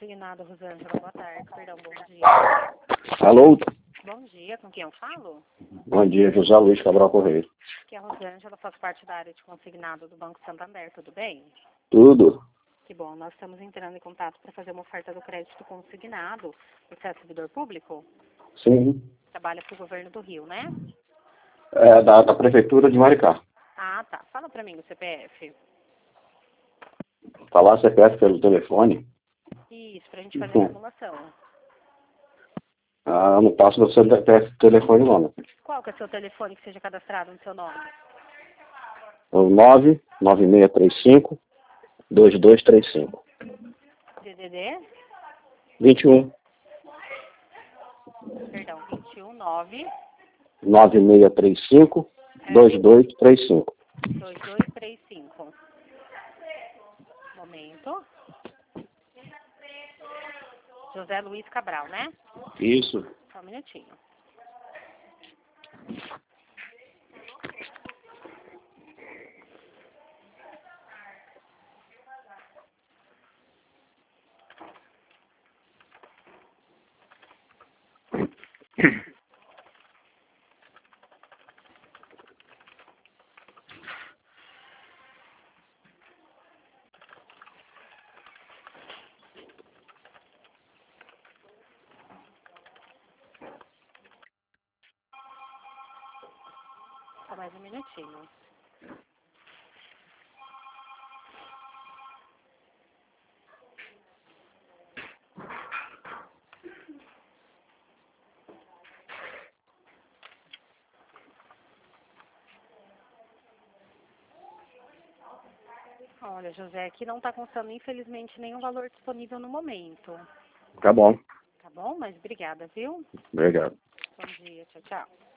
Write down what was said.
Consignado, Rosângela, boa tarde, perdão, bom dia. Alô? Bom dia, com quem eu falo? Bom dia, José Luiz Cabral Correia. Aqui é a Rosângela, faço parte da área de consignado do Banco Santander, tudo bem? Tudo? Que bom, nós estamos entrando em contato para fazer uma oferta do crédito consignado. Você é servidor público? Sim. Trabalha para o governo do Rio, né? É da Prefeitura de Maricá. Ah, tá. Fala para mim o CPF. Falar CPF pelo telefone? Isso, para a gente fazer a simulação. Ah, não passo do CPF telefone não, né? Qual que é o seu telefone que seja cadastrado no seu nome? É o 99635-2235. DDD? 21 Perdão, 219 9635-2235. 2235. Momento. José Luiz Cabral, né? Isso. Só um minutinho. Só mais um minutinho. Olha, José, aqui não está constando, infelizmente, nenhum valor disponível no momento. Tá bom. Tá bom? Mas obrigada, viu? Obrigado. Bom dia, tchau, tchau.